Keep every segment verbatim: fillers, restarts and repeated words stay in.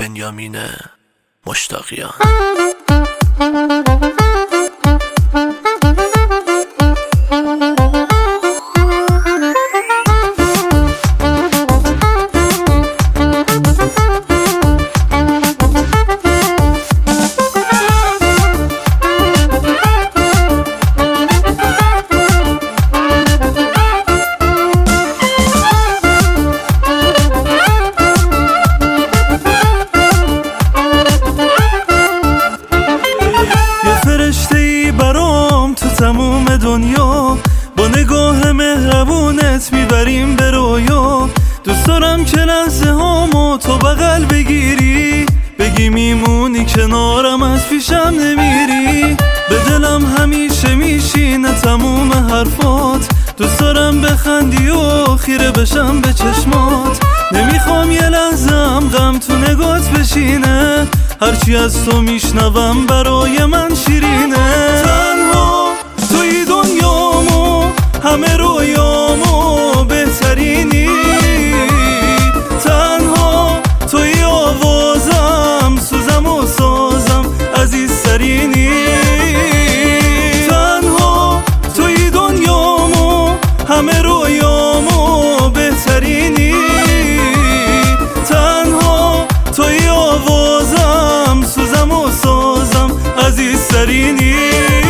بنیامین مشتاقیان. تموم دنیا با نگاه مهربونت میبریم به رویا. دوست دارم که لحظه هامو تو بغل بگیری، بگی میمونی کنارم از پیشم نمیری. به دلم همیشه میشینه تموم حرفات، دوست دارم بخندی و خیره بشم به چشمات. نمیخوام یه لحظه هم غم تو نگات بشینه، هرچی از تو میشنوم برای من شیرینه. تنها توی دنیامو همه رویامو بهترینی، تنها توی آوازم سوزم و سازم عزیزترینی. تنها توی دنیامو همه رویامو بهترینی، تنها توی آوازم سوزم و سازم عزیزترینی.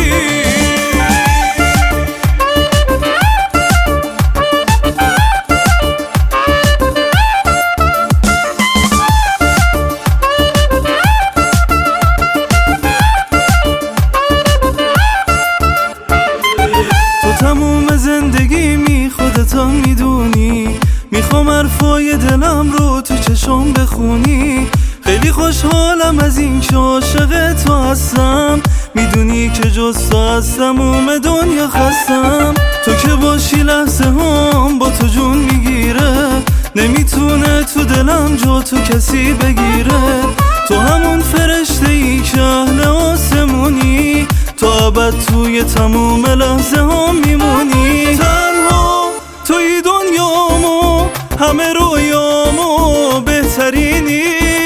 تموم زندگی می خودتم میدونی، میخوام حرفای دلم رو تو چشم بخونی. خیلی خوشحالم از این که عاشق تو هستم، میدونی که جز تو از تموم دنیا خستم. تو که باشی لحظه هم با تو جون میگیره، نمیتونه تو دلم جا تو کسی بگیره. تو همون فرشته ای که اهل آسمونی، تو ابد توی تموم لحظه هم میمونی. تنها توی دنیامو همه رویامو بهترینی،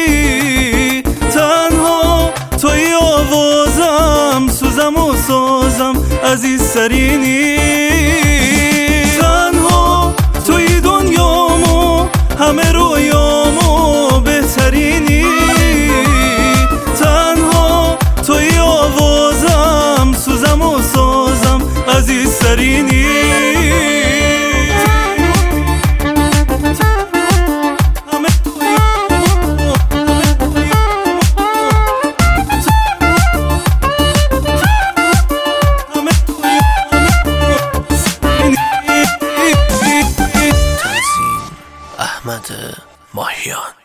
تنها توی آوازم سوزم و سازم عزیزترینی. تنها توی دنیامو همه رویامو بهترینی، تنها توی آوازم سوزم و سازم عزیزترینی. احمد ماهیان.